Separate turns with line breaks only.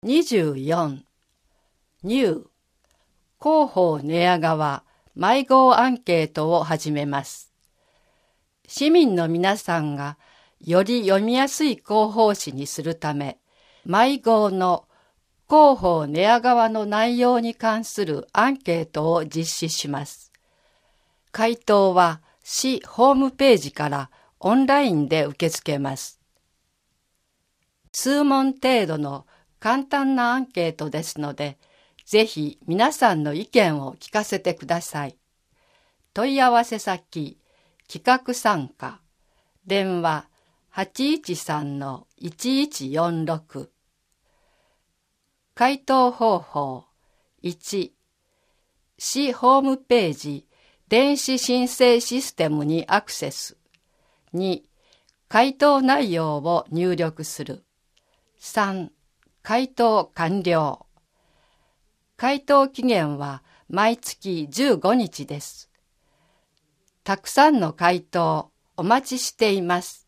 24. ニュー広報寝屋川迷子アンケートを始めます。市民の皆さんがより読みやすい広報誌にするため、迷子の広報寝屋川の内容に関するアンケートを実施します。回答は市ホームページからオンラインで受け付けます。数問程度の簡単なアンケートですので、ぜひ皆さんの意見を聞かせてください。問い合わせ先、企画参加、電話 813-1146。回答方法1、市ホームページ電子申請システムにアクセス。2、回答内容を入力する。3、回答完了。回答期限は毎月15日です。たくさんの回答お待ちしています。